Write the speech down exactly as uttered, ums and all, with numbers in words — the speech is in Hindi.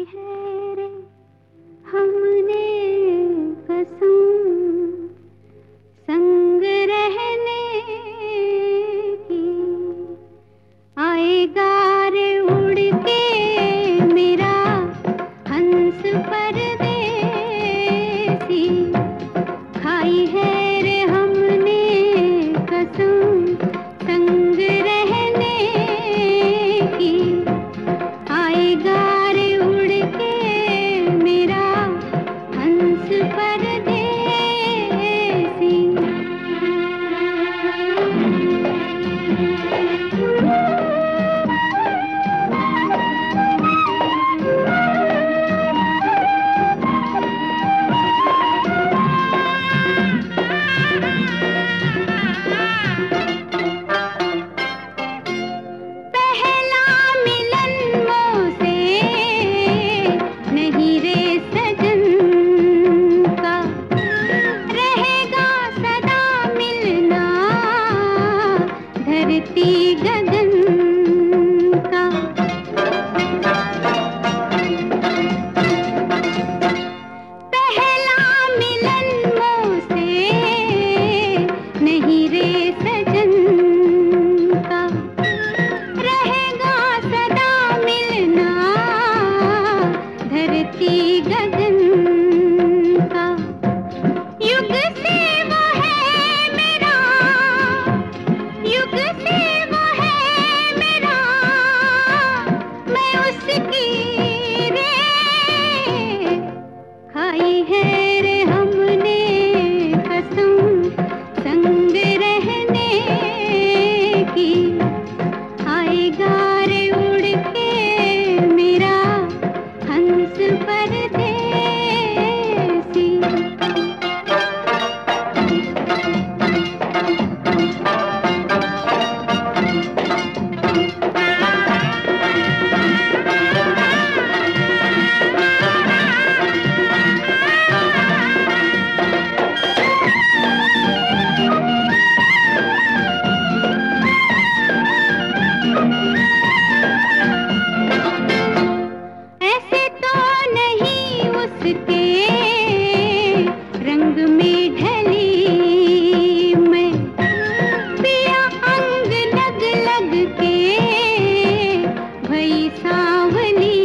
है रे हमने कसम संग रहने की, आएगा रे उड़ के मेरा हंस परदेसी। खाई है रे हमने कसम संग रहने की, आएगा रे उड़ के मेरा हंस परदेसी। गगन का पहला मिलन मोसे नहीं रे सजन का, रहेगा सदा मिलना धरती गगन का। युग से वो है मेरा, युग से वो है मेरा, मैं उसकी रे खाई है रे हमने कसम संग रहने की, आएगा रे उड़ के मेरा हंस परदेसी। उसके रंग में ढली मैं पिया अंग लग लग के भई सांवली।